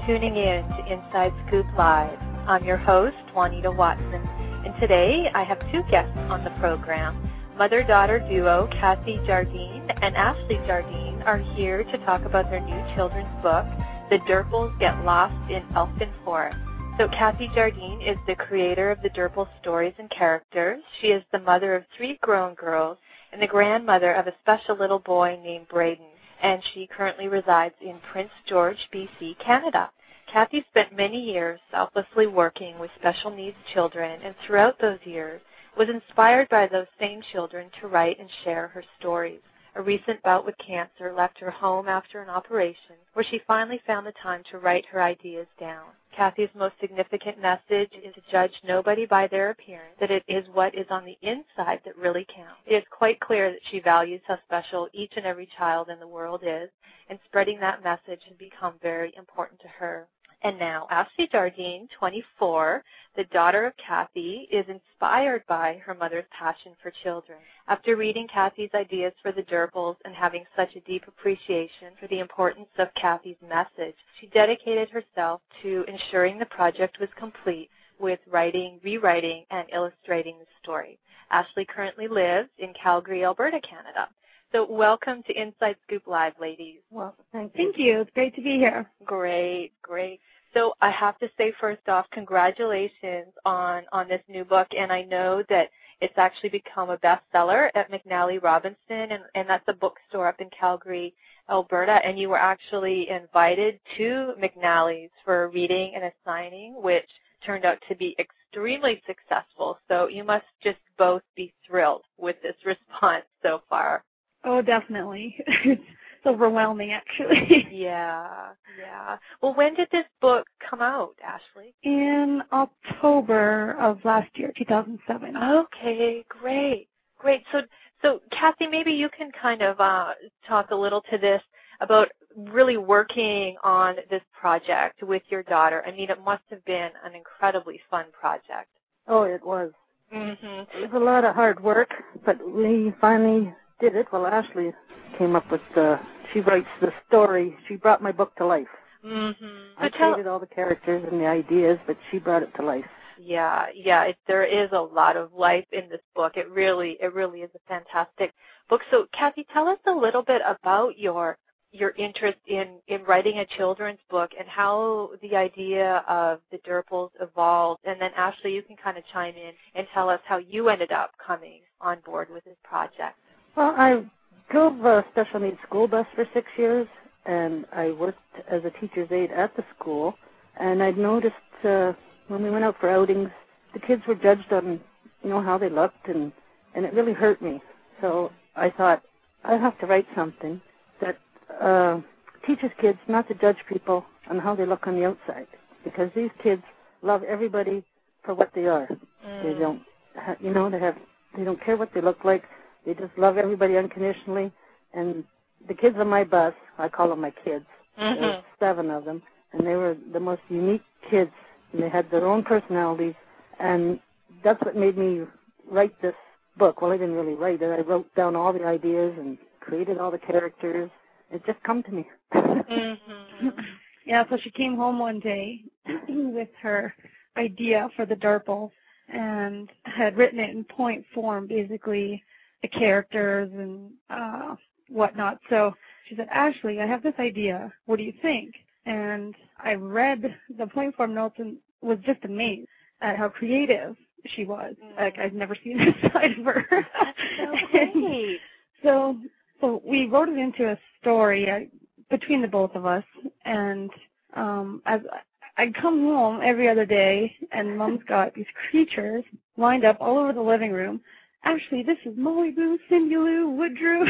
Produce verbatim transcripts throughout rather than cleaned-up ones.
tuning in to Inside Scoop Live. I'm your host, Juanita Watson, and today I have two guests on the program. Mother-daughter duo Kathy Jardine and Ashley Jardine are here to talk about their new children's book, The Durples Get Lost in Elfin Forest. So Kathy Jardine is the creator of the Durples stories and characters. She is the mother of three grown girls and the grandmother of a special little boy named Braden, and she currently resides in Prince George, B C, Canada. Kathy spent many years selflessly working with special needs children, and throughout those years was inspired by those same children to write and share her stories. A recent bout with cancer left her home after an operation, where she finally found the time to write her ideas down. Kathy's most significant message is to judge nobody by their appearance, that it is what is on the inside that really counts. It is quite clear that she values how special each and every child in the world is, and spreading that message has become very important to her. And now, Ashley Jardine, twenty-four, the daughter of Kathy, is inspired by her mother's passion for children. After reading Kathy's ideas for the Durples and having such a deep appreciation for the importance of Kathy's message, she dedicated herself to ensuring the project was complete with writing, rewriting, and illustrating the story. Ashley currently lives in Calgary, Alberta, Canada. So welcome to Inside Scoop Live, ladies. Well, thank you. Thank you. It's great to be here. Great, great. So I have to say, first off, congratulations on, on this new book, and I know that it's actually become a bestseller at McNally Robinson, and, and that's a bookstore up in Calgary, Alberta, and you were actually invited to McNally's for a reading and a signing, which turned out to be extremely successful. So you must just both be thrilled with this response so far. Oh, definitely. It's overwhelming, actually. Yeah, yeah. Well, when did this book come out, Ashley? In October of last year, two thousand seven. Okay, great, great. So, so Kathy, maybe you can kind of uh, talk a little to this about really working on this project with your daughter. I mean, it must have been an incredibly fun project. Oh, it was. Mm-hmm. It was a lot of hard work, but we finally did it. Well, Ashley came up with the, she writes the story. She brought my book to life. Mm-hmm. I so created all the characters and the ideas, but she brought it to life. Yeah, yeah, it, there is a lot of life in this book. It really, it really is a fantastic book. So, Kathy, tell us a little bit about your your interest in, in writing a children's book and how the idea of the Durples evolved. And then, Ashley, you can kind of chime in and tell us how you ended up coming on board with this project. Well, I drove a special needs school bus for six years, and I worked as a teacher's aide at the school. And I'd noticed uh, when we went out for outings, the kids were judged on, you know, how they looked, and, and it really hurt me. So I thought, I have to write something that uh, teaches kids not to judge people on how they look on the outside, because these kids love everybody for what they are. Mm. They don't, ha- you know, they have, they don't care what they look like. They just love everybody unconditionally. And the kids on my bus, I call them my kids. Mm-hmm. There were seven of them, and they were the most unique kids, and they had their own personalities, and that's what made me write this book. Well, I didn't really write it. I wrote down all the ideas and created all the characters. It just come to me. Mm-hmm. Yeah, so she came home one day with her idea for the Durples and had written it in point form, basically, the characters and uh, whatnot. So she said, Ashley, I have this idea. What do you think? And I read the point form notes and was just amazed at how creative she was. Mm. Like, I've never seen this side of her. That's so great. so, so we wrote it into a story uh, between the both of us. And um, as I'd come home every other day, and Mom's got these creatures lined up all over the living room. Actually, this is Molly Boo, Cindy Lou, Woodrow.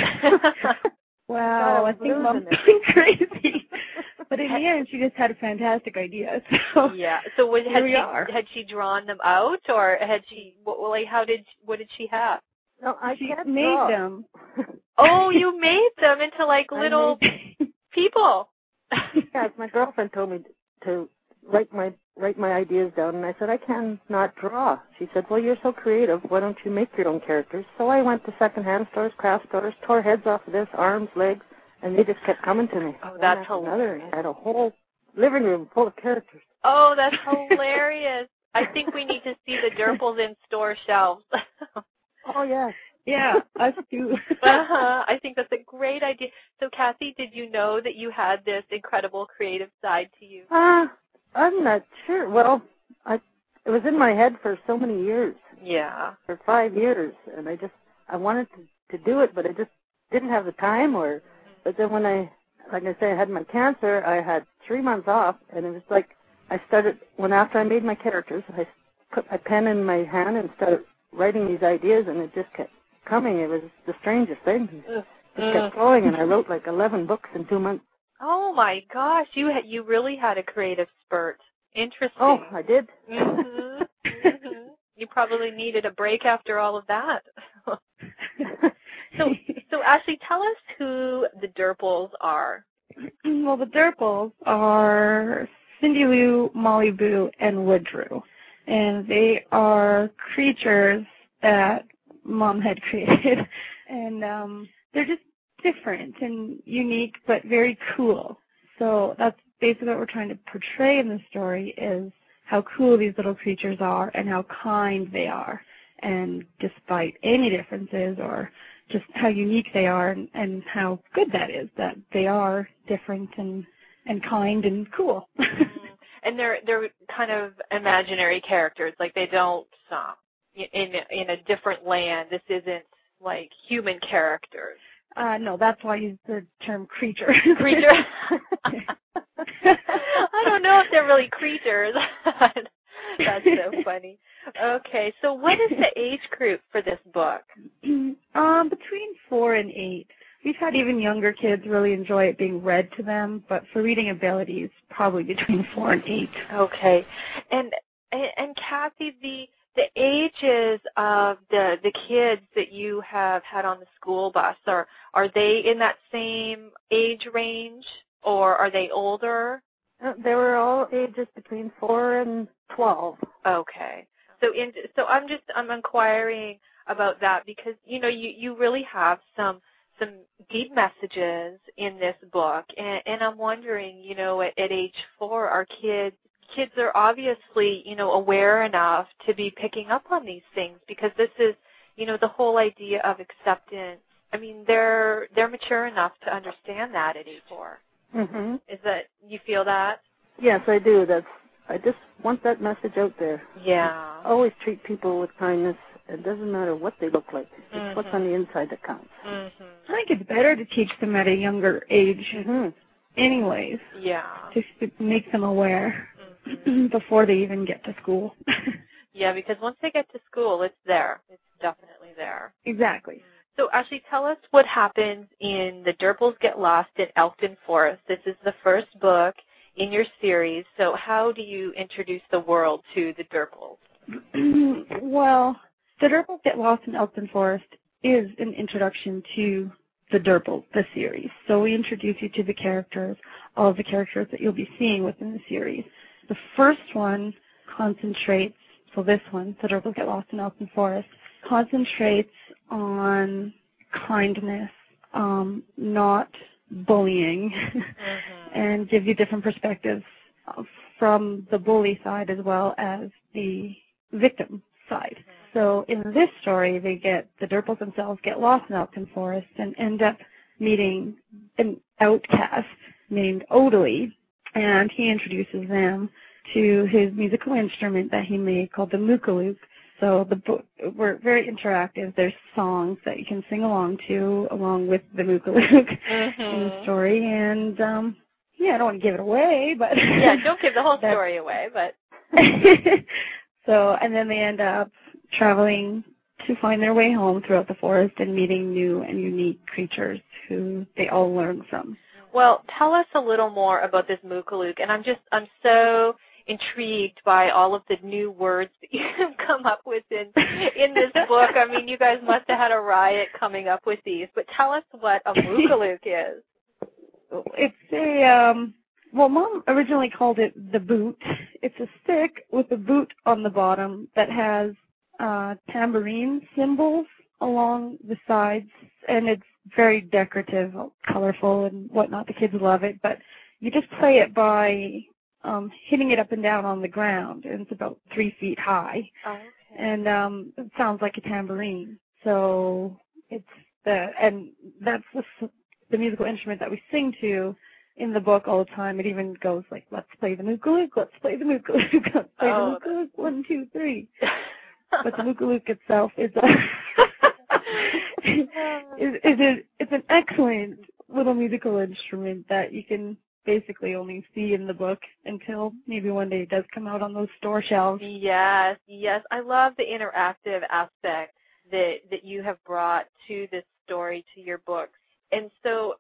Wow, I think Mom's going crazy. But in the end, she just had a fantastic idea. So yeah. So was, here had we she are. had she drawn them out, or had she? Well, like, how did what did she have? No, I she can't made draw. them. Oh, you made them into like little made... people. Yes, my girlfriend told me to write my write my ideas down, and I said, I cannot draw. She said, well, you're so creative. Why don't you make your own characters? So I went to secondhand stores, craft stores, tore heads off of this, arms, legs, and they just kept coming to me. Oh, that's hilarious. I had a whole living room full of characters. Oh, that's hilarious. I think we need to see the Derples in store shelves. Oh, yeah. Yeah, us too. uh-huh. I think that's a great idea. So, Kathy, did you know that you had this incredible creative side to you? Uh, I'm not sure. Well, I it was in my head for so many years. Yeah. For five years, and I just I wanted to, to do it, but I just didn't have the time. Or, but then when I, like I say, I had my cancer, I had three months off, and it was like I started when after I made my characters, I put my pen in my hand and started writing these ideas, and it just kept coming. It was the strangest thing. It just kept going, and I wrote like eleven books in two months. Oh my gosh, you had you really had a creative spurt. Interesting. Oh, I did. Mm-hmm. Mm-hmm. You probably needed a break after all of that. so, so Ashley, tell us who the Derples are. Well, the Derples are Cindy Lou, Molly Boo, and Woodrew, and they are creatures that Mom had created, and um, they're just different and unique, but very cool. So that's basically what we're trying to portray in the story is how cool these little creatures are and how kind they are. And despite any differences or just how unique they are and, and how good that is, that they are different and, and kind and cool. And they're they're kind of imaginary characters, like they don't um, in in a different land. This isn't like human characters. Uh, no, that's why I use the term creature. Creature. I don't know if they're really creatures. That's so funny. Okay, so what is the age group for this book? Um, between four and eight. We've had even younger kids really enjoy it being read to them, but for reading abilities, probably between four and eight. Okay, and and, and Kathy, the the ages of the the kids that you have had on the school bus, are are they in that same age range, or are they older? Uh, they were all ages between four and twelve. Okay. So in so I'm just I'm inquiring about that because you know you, you really have some some deep messages in this book, and, and I'm wondering, you know, at, at age four, our kids kids are obviously, you know, aware enough to be picking up on these things because this is, you know, the whole idea of acceptance. I mean, they're they're mature enough to understand that at age four. Mm-hmm. Is that you feel that? Yes, I do. That's I just want that message out there. Yeah. Always treat people with kindness. It doesn't matter what they look like. It's Mm-hmm. what's on the inside that counts. Mm-hmm. I think it's better to teach them at a younger age Mm-hmm. anyways, Yeah. just to make them aware Mm-hmm. before they even get to school. Yeah, because once they get to school, it's there. It's definitely there. Exactly. So, Ashley, tell us what happens in The Derples Get Lost in Elkton Forest. This is the first book in your series. So how do you introduce the world to the Derples? Well, The Derples Get Lost in Elkton Forest is an introduction to the Derples, the series. So we introduce you to the characters, all of the characters that you'll be seeing within the series. The first one concentrates, so this one, The Derples Get Lost in Elkton Forest, concentrates on kindness, um, not bullying, mm-hmm. and gives you different perspectives from the bully side as well as the victim side. Mm-hmm. So in this story, they get, the Derples themselves get lost in Elkton Forest and end up meeting an outcast named Odely, and he introduces them to his musical instrument that he made called the Mookaluk. So the book, we're very interactive. There's songs that you can sing along to, along with the Mookaluk mm-hmm. in the story. And um, yeah, I don't want to give it away, but yeah, don't give the whole story away. But so, and then they end up traveling to find their way home throughout the forest and meeting new and unique creatures who they all learn from. Well, tell us a little more about this Mookaluk, and I'm just I'm so intrigued by all of the new words that you've come up with in in this book. I mean, you guys must have had a riot coming up with these. But tell us what a Mookaluk is. It's a um. Well, Mom originally called it the boot. It's a stick with a boot on the bottom that has uh, tambourine symbols along the sides, and it's very decorative, colorful, and whatnot. The kids love it, but you just play it by um, hitting it up and down on the ground, and it's about three feet high. Oh, okay. And um, it sounds like a tambourine. So it's the and that's the, the musical instrument that we sing to in the book all the time. It even goes like, let's play the mookalook, let's play the mookalook, let's play oh, the mookalook, one, two, three. But the mookalook itself is a is, is a, it's an excellent little musical instrument that you can basically only see in the book until maybe one day it does come out on those store shelves. Yes, yes. I love the interactive aspect that that you have brought to this story, to your book. And so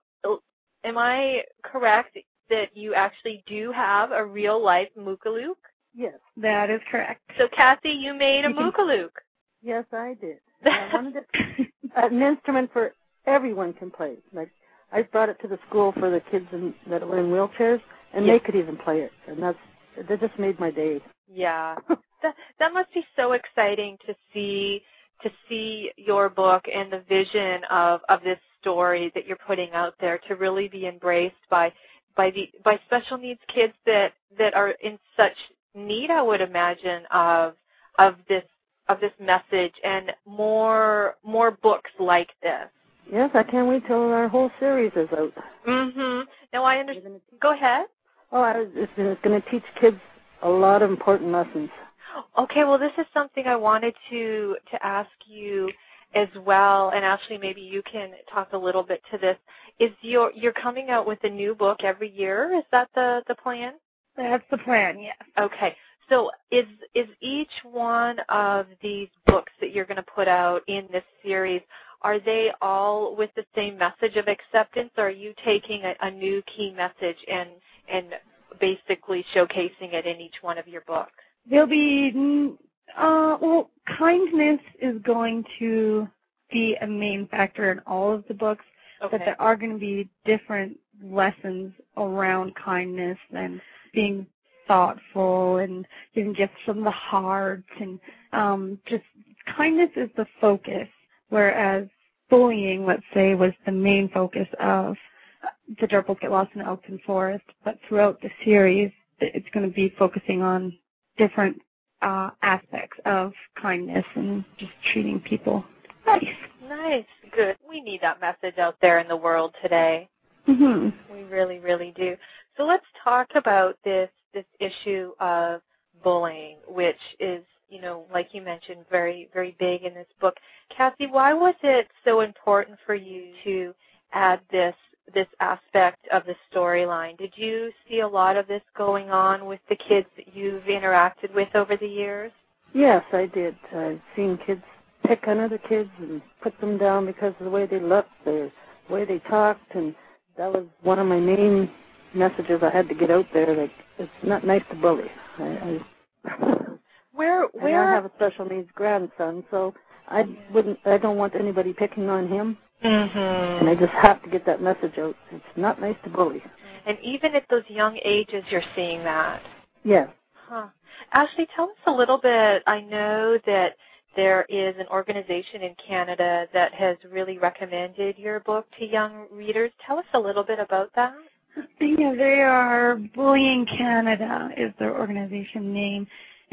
am I correct that you actually do have a real-life mookalook? Yes. That is correct. So, Kathy, you made a you mookalook. Yes, I did. I wanted it, an instrument for everyone can play. Like, I brought it to the school for the kids in, that were in wheelchairs, and yes. they could even play it. And that's that just made my day. Yeah, that that must be so exciting to see to see your book and the vision of, of this story that you're putting out there to really be embraced by by the by special needs kids that, that are in such need, I would imagine, of of this of this message and more more books like this. Yes, I can't wait till our whole series is out. Mhm. Now I understand. Go ahead. Oh, I was, it's, it's going to teach kids a lot of important lessons. Okay, well, this is something I wanted to to ask you as well, and actually maybe you can talk a little bit to this. Is your you're coming out with a new book every year? Is that the the plan? That's the plan, yes. Okay. So is is each one of these books that you're going to put out in this series, are they all with the same message of acceptance, or are you taking a, a new key message and and basically showcasing it in each one of your books? There'll be, uh, well, kindness is going to be a main factor in all of the books, okay. but there are going to be different lessons around kindness and being thoughtful and giving gifts from the heart, and um, just kindness is the focus, whereas bullying, let's say, was the main focus of The Darples Get Lost in Elkton Forest. But throughout the series, it's going to be focusing on different uh, aspects of kindness and just treating people nice. Nice, good. We need that message out there in the world today. Mm-hmm. We really, really do. So let's talk about this this issue of bullying, which is, you know, like you mentioned, very, very big in this book. Kathy, why was it so important for you to add this this aspect of the storyline? Did you see a lot of this going on with the kids that you've interacted with over the years? Yes, I did. I've seen kids pick on other kids and put them down because of the way they looked, the way they talked, and that was one of my main messages I had to get out there. Like, it's not nice to bully. I, I where where and I have a special needs grandson, so I wouldn't. I don't want anybody picking on him. Mm-hmm. And I just have to get that message out. It's not nice to bully. And even at those young ages, you're seeing that. Yes. Huh. Ashley, tell us a little bit. I know that there is an organization in Canada that has really recommended your book to young readers. Tell us a little bit about that. Yeah, they are Bullying Canada is their organization name,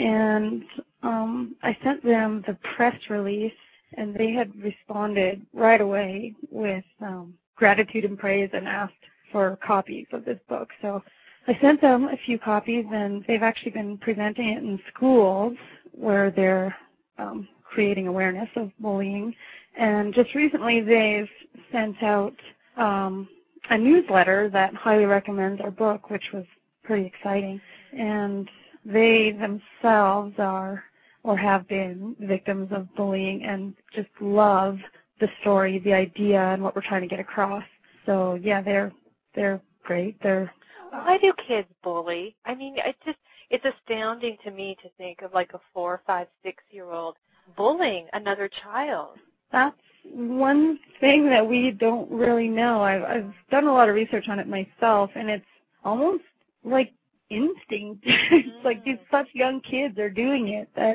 and um, I sent them the press release, and they had responded right away with um, gratitude and praise and asked for copies of this book. So I sent them a few copies, and they've actually been presenting it in schools where they're um, creating awareness of bullying. And just recently they've sent out um, a newsletter that highly recommends our book, which was pretty exciting. And they themselves are or have been victims of bullying and just love the story, the idea, and what we're trying to get across. So, yeah, they're they're great. They're Why do kids bully? I mean, it just it's astounding to me to think of like a four, five, six-year-old bullying another child. That's one thing that we don't really know. I've, I've done a lot of research on it myself, and it's almost like instinct. It's like these such young kids are doing it that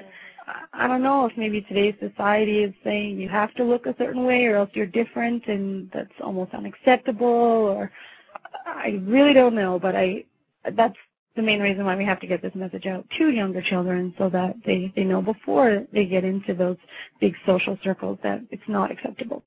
I don't know if maybe today's society is saying you have to look a certain way or else you're different and that's almost unacceptable, or I really don't know, but I that's the main reason why we have to get this message out to younger children so that they, they know before they get into those big social circles that it's not acceptable.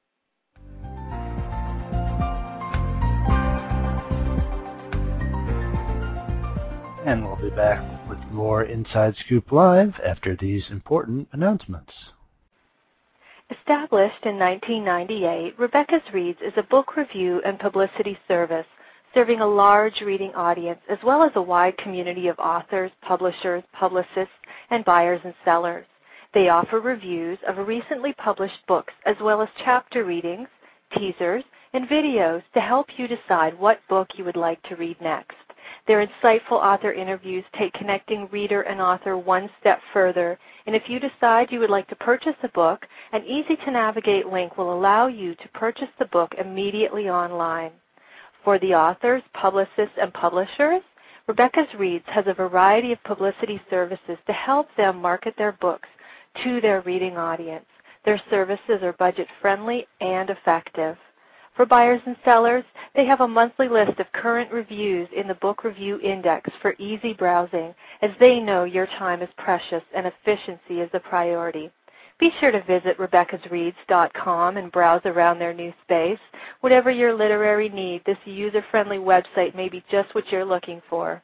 And we'll be back with more Inside Scoop Live after these important announcements. Established in nineteen ninety-eight, Rebecca's Reads is a book review and publicity service serving a large reading audience as well as a wide community of authors, publishers, publicists, and buyers and sellers. They offer reviews of recently published books as well as chapter readings, teasers, and videos to help you decide what book you would like to read next. Their insightful author interviews take connecting reader and author one step further, and if you decide you would like to purchase a book, an easy-to-navigate link will allow you to purchase the book immediately online. For the authors, publicists, and publishers, Rebecca's Reads has a variety of publicity services to help them market their books to their reading audience. Their services are budget-friendly and effective. For buyers and sellers, they have a monthly list of current reviews in the Book Review Index for easy browsing, as they know your time is precious and efficiency is a priority. Be sure to visit Rebecca's Reads dot com and browse around their new space. Whatever your literary need, this user-friendly website may be just what you're looking for.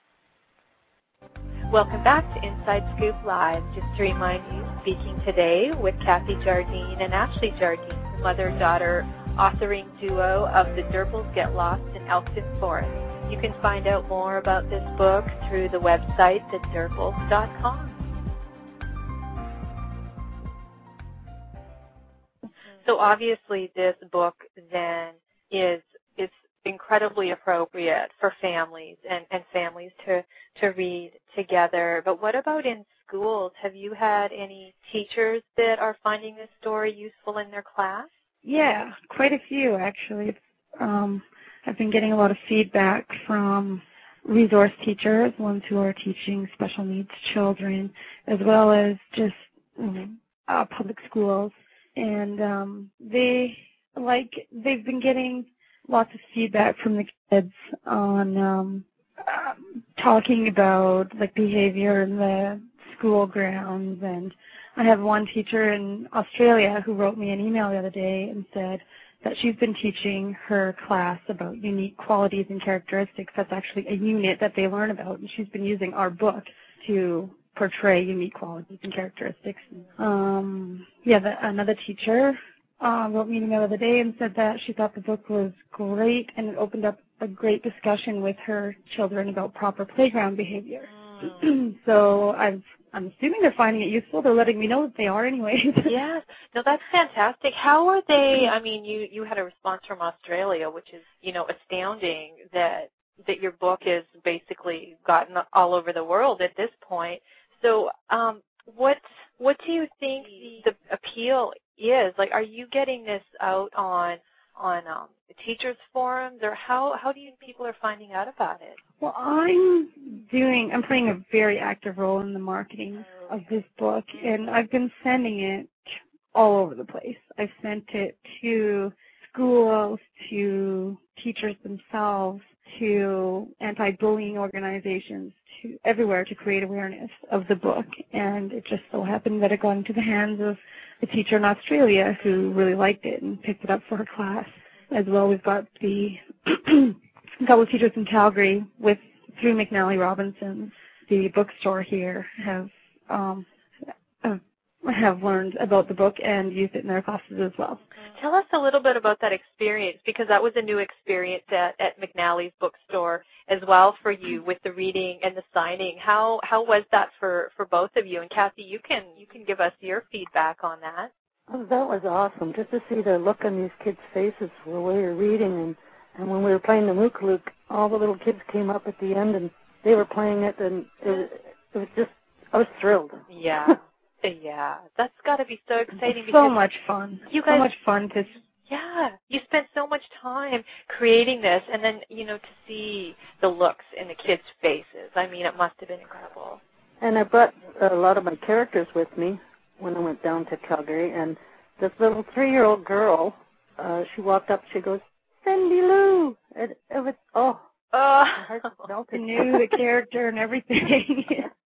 Welcome back to Inside Scoop Live. Just to remind you, speaking today with Kathy Jardine and Ashley Jardine, the mother-daughter authoring duo of The Derples Get Lost in Elkton Forest. You can find out more about this book through the website, the derples dot com. So obviously this book then is is incredibly appropriate for families and, and families to, to read together. But what about in schools? Have you had any teachers that are finding this story useful in their class? Yeah, quite a few actually. Um, I've been getting a lot of feedback from resource teachers, ones who are teaching special needs children, as well as just uh, public schools. And um, they like they've been getting lots of feedback from the kids on um, uh, talking about like behavior in the school grounds. And I have one teacher in Australia who wrote me an email the other day and said that she's been teaching her class about unique qualities and characteristics. That's actually a unit that they learn about, and she's been using our book to portray unique qualities and characteristics. Um, yeah, the, another teacher uh, wrote me an email the other day and said that she thought the book was great and it opened up a great discussion with her children about proper playground behavior. Mm. So I've, I'm assuming they're finding it useful. They're letting me know that they are anyway. Yes. No, that's fantastic. How are they, I mean, you, you had a response from Australia, which is, you know, astounding that that your book is basically gotten all over the world at this point. So um, what what do you think the appeal is? Like, are you getting this out on on um, the teachers' forums, or how, how do you think people are finding out about it? Well, I'm doing, I'm playing a very active role in the marketing of this book, and I've been sending it all over the place. I've sent it to schools, to teachers themselves, to anti-bullying organizations, to everywhere to create awareness of the book. And it just so happened that it got into the hands of a teacher in Australia who really liked it and picked it up for her class. As well, we've got the a couple of teachers in Calgary with through McNally Robinson, the bookstore here, have um, have learned about the book and used it in their classes as well. Tell us a little bit about that experience, because that was a new experience at, at McNally's bookstore as well for you with the reading and the signing. How how was that for, for both of you? And Kathy, you can you can give us your feedback on that. Oh, that was awesome, just to see the look on these kids' faces the way you're reading. And, and when we were playing the Mookaluk, all the little kids came up at the end and they were playing it, and it was, it was just, I was thrilled. Yeah. Yeah, that's got to be so exciting. So much fun. You guys, so much fun to. Yeah, you spent so much time creating this, and then you know to see the looks in the kids' faces. I mean, it must have been incredible. And I brought a lot of my characters with me when I went down to Calgary, and this little three-year-old girl, uh, she walked up. She goes, Cindy Lou. It, it was, oh, Oh, my heart just I melted. knew the character and everything.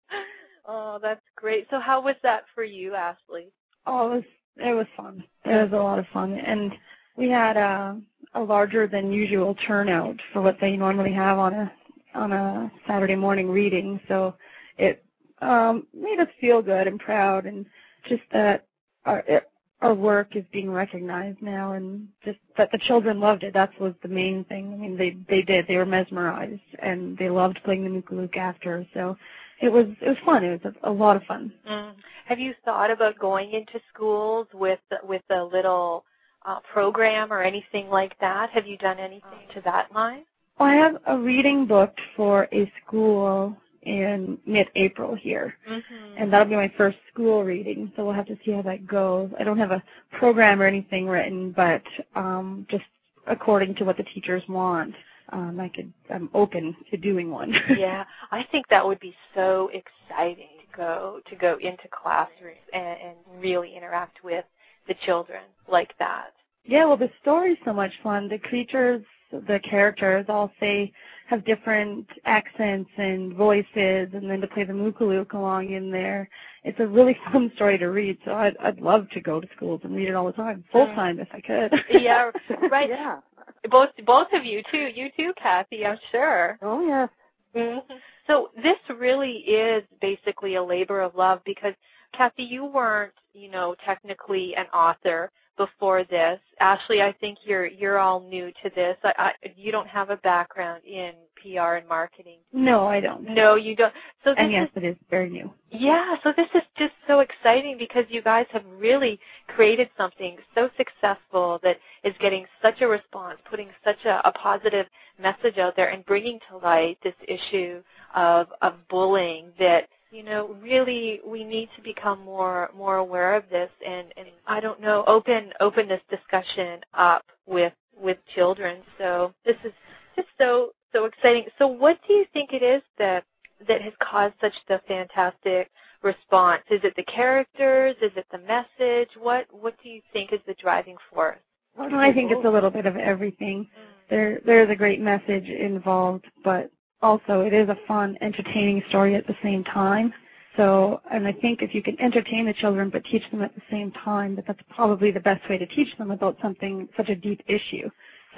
oh, that's great. So how was that for you, Ashley? Oh, it was, it was fun. It was a lot of fun. And we had a, a larger than usual turnout for what they normally have on a on a Saturday morning reading. So it um, made us feel good and proud, and just that our it, our work is being recognized now, and just that the children loved it. That was the main thing. I mean, they they did. They were mesmerized, and they loved playing the Mookaluk after. So it was it was fun. It was a, a lot of fun. Mm. Have you thought about going into schools with with a little uh, program or anything like that? Have you done anything to that line? Well, I have a reading booked for a school in mid-April here, Mm-hmm. and that'll be my first school reading, so we'll have to see how that goes. I don't have a program or anything written, but um, just according to what the teachers want, um, I could, I'm open to doing one. Yeah, I think that would be so exciting to go to go into classrooms and, and really interact with the children like that. Yeah, well, the story's so much fun. The creatures, the characters all say, have different accents and voices, and then to play the Mookaluk along in there. It's a really fun story to read, so I'd, I'd love to go to schools and read it all the time, full-time if I could. Yeah, right. Yeah. Both both of you, too. You too, Kathy, I'm sure. Oh, yes. Mm-hmm. So this really is basically a labor of love because, Kathy, you weren't, you know, technically an author before this. Ashley, I think you're you're all new to this. I, I, you don't have a background in P R and marketing. No, I don't. No, you don't. So this and yes, is, it is very new. yeah, so this is just so exciting because you guys have really created something so successful that is getting such a response, putting such a, a positive message out there and bringing to light this issue of, of bullying that, you know, really we need to become more more aware of this and, and I don't know, open open this discussion up with with children. So this is just so so exciting. So what do you think it is that that has caused such the fantastic response? Is it the characters? Is it the message? What what do you think is the driving force? Well, I think it's a little bit of everything. Mm. There there's a great message involved, but also it is a fun, entertaining story at the same time. So, and I think if you can entertain the children but teach them at the same time, that that's probably the best way to teach them about something, such a deep issue.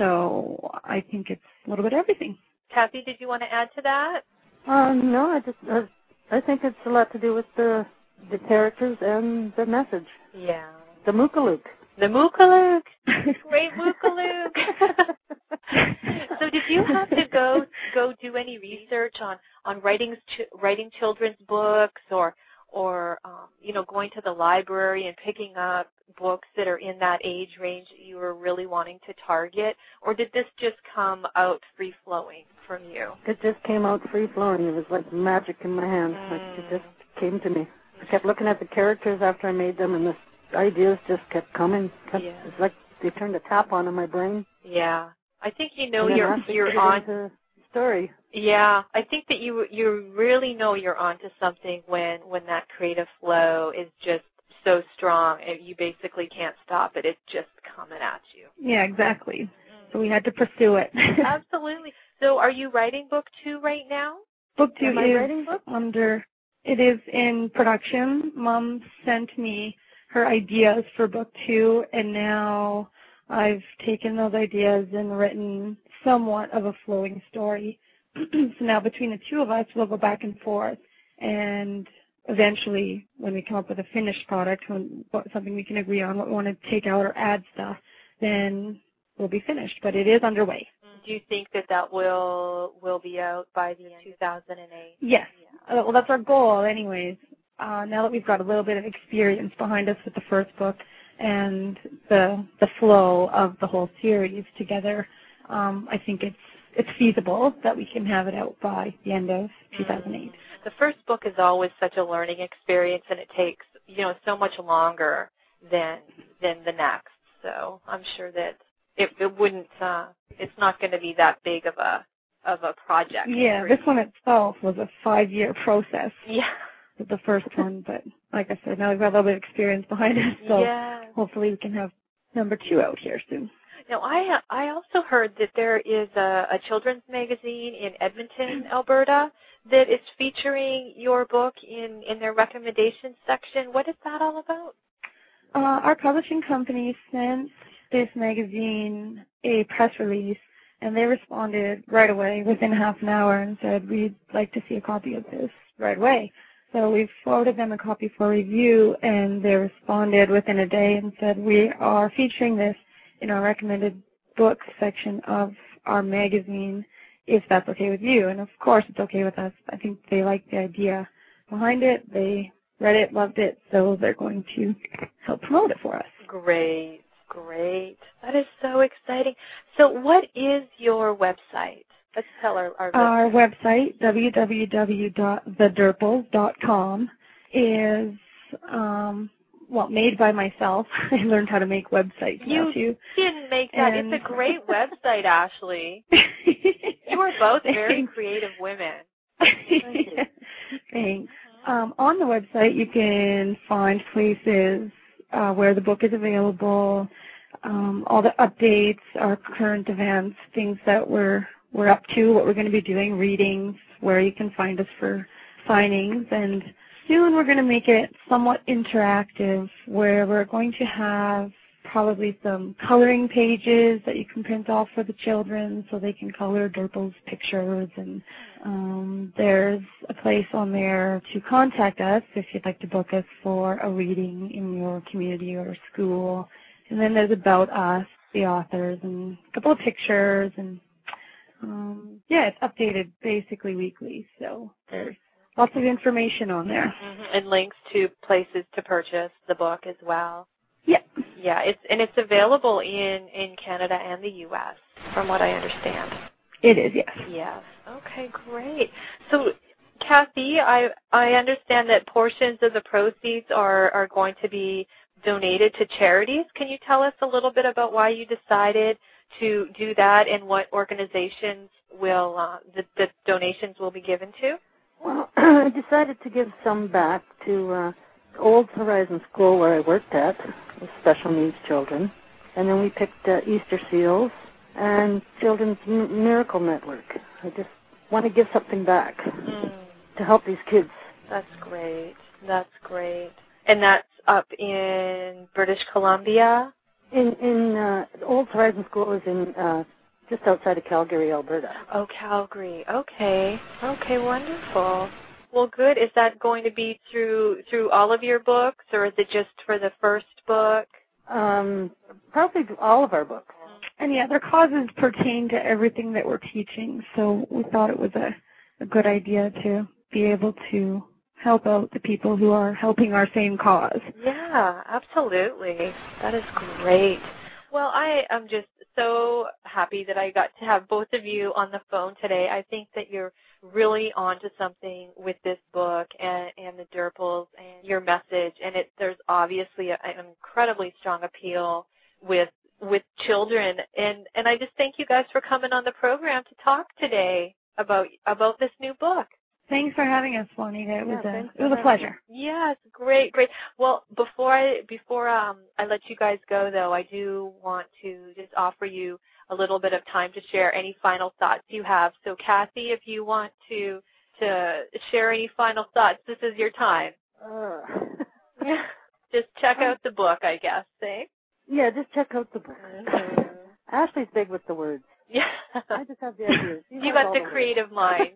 So I think it's a little bit of everything. Kathy, did you want to add to that? Um, no, I just, uh, I think it's a lot to do with the the characters and the message. Yeah. The Mookaluk. The Mookaluk. Great Mookaluk. So did you have to go go do any research on on writing ch- writing children's books or or um, you know going to the library and picking up books that are in that age range that you were really wanting to target, or did this just come out free flowing from you? It just came out free flowing. It was like magic in my hand. Mm. Like it just came to me. I kept looking at the characters after I made them, and the ideas just kept coming. Kept, Yeah. It's like they turned a tap on in my brain. Yeah, I think you know and then you're after you're it on. into story. Yeah, I think that you you really know you're onto something when when that creative flow is just so strong and you basically can't stop it. It's just coming at you. Yeah, exactly. So we had to pursue it. Absolutely. So are you writing book two right now? Book two Am I is writing book? under, it is in production. Mom sent me her ideas for book two, and now I've taken those ideas and written somewhat of a flowing story. So now between the two of us, we'll go back and forth, and eventually when we come up with a finished product, when, what, something we can agree on, what we want to take out or add stuff, then we'll be finished. But it is underway. Do you think that that will will be out by the end of two thousand eight? Yes. Yeah. Uh, well, that's our goal anyways. Uh, now that we've got a little bit of experience behind us with the first book and the the flow of the whole series together, um, I think it's it's feasible that we can have it out by the end of two thousand eight. The first book is always such a learning experience, and it takes you know so much longer than than the next. So I'm sure that it, it wouldn't. Uh, it's not going to be that big of a of a project. Yeah, this one itself was a five-year process. Yeah. With the first one, but like I said, now we've got a little bit of experience behind us, so yeah. hopefully we can have number two out here soon. Now, I I also heard that there is a, a children's magazine in Edmonton, Alberta, that is featuring your book in, in their recommendations section. What is that all about? Uh, our publishing company sent this magazine a press release, and they responded right away within half an hour and said, we'd like to see a copy of this right away. So we forwarded them a copy for review, and they responded within a day and said, we are featuring this in our recommended books section of our magazine, if that's okay with you. And of course it's okay with us. I think they like the idea behind it. They read it, loved it, so they're going to help promote it for us. Great, great. That is so exciting. So what is your website? Let's tell our our, our website, w w w dot the derples dot com, is, um, well, made by myself. I learned how to make websites you now, too. You didn't make that. And it's a great website, Ashley. You are both very creative women. Yeah. Thanks. Um, on the website, you can find places uh, where the book is available, um, all the updates, our current events, things that we're we're up to, what we're going to be doing, readings, where you can find us for signings, and soon we're going to make it somewhat interactive, where we're going to have probably some coloring pages that you can print off for the children so they can color Derples pictures, and um, there's a place on there to contact us if you'd like to book us for a reading in your community or school. And then there's About Us, the authors, and a couple of pictures, and um, yeah, it's updated basically weekly, so there's lots of information on there. Mm-hmm. And links to places to purchase the book as well. Yeah. Yeah, it's and it's available in, in Canada and the U S, from what I understand. It is, yes. Yes. Okay, great. So, Kathy, I I understand that portions of the proceeds are, are going to be donated to charities. Can you tell us a little bit about why you decided to do that and what organizations will uh, the, the donations will be given to? Well, I decided to give some back to uh, Old Horizon School where I worked at with special needs children, and then we picked uh, Easter Seals and Children's M- Miracle Network. I just want to give something back mm. to help these kids. That's great. That's great. And that's up in British Columbia? In in uh, Old Horizon School is in uh, just outside of Calgary, Alberta. Oh, Calgary. Okay. Okay, wonderful. Well, good. Is that going to be through through all of your books, or is it just for the first book? Um, probably all of our books. And yeah, their causes pertain to everything that we're teaching, so we thought it was a, a good idea to be able to help out the people who are helping our same cause. Yeah, absolutely. That is great. Well, I am just so happy that I got to have both of you on the phone today. I think that you're really onto something with this book and, and the Derples and your message, and it, there's obviously a, an incredibly strong appeal with with children, and, and I just thank you guys for coming on the program to talk today about about this new book. Thanks for having us, Juanita. It was yeah, a it was a pleasure. Yes, great, great. Well, before I before um I let you guys go though, I do want to just offer you a little bit of time to share any final thoughts you have. So, Kathy, if you want to to share any final thoughts, this is your time. Uh. Just check out the book, I guess. Eh? Yeah, just check out the book. Mm-hmm. Ashley's big with the words. Yeah. I just have the ideas. You, you got the, the creative mind.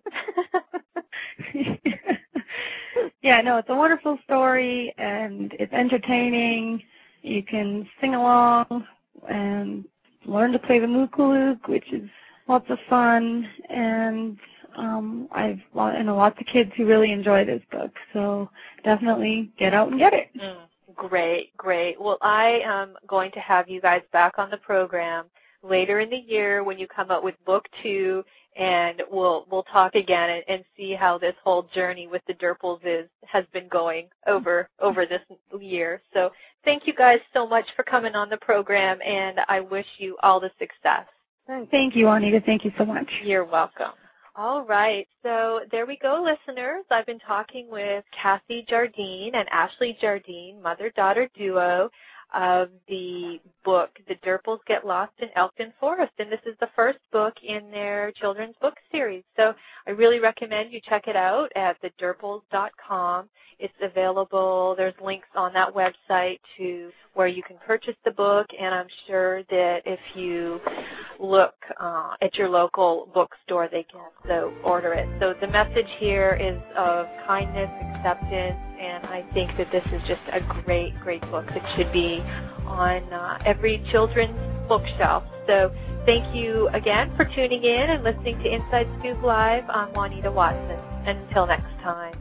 Yeah, no, it's a wonderful story, and it's entertaining. You can sing along and learn to play the mookaluk, which is lots of fun. And um, I've I know lots of kids who really enjoy this book, so definitely get out and get it. Mm. Great, great. Well, I am going to have you guys back on the program later in the year when you come out with book two, and we'll we'll talk again and, and see how this whole journey with the Derples is has been going over over this year. So thank you guys so much for coming on the program, and I wish you all the success. Thanks. Thank you, Juanita. Thank you so much. You're welcome. All right, so there we go, listeners. I've been talking with Kathy Jardine and Ashley Jardine, mother-daughter duo. of the book, The Durples Get Lost in Elkton Forest, and this is the first book in their children's book series. So I really recommend you check it out at the durples dot com. It's available. There's links on that website to where you can purchase the book, and I'm sure that if you look uh, at your local bookstore, they can also order it. So the message here is of kindness, acceptance, and I think that this is just a great, great book that should be on uh, every children's bookshelf. So thank you again for tuning in and listening to Inside Scoop Live. I'm Juanita Watson. Until next time.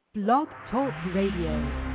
Blog Talk Radio.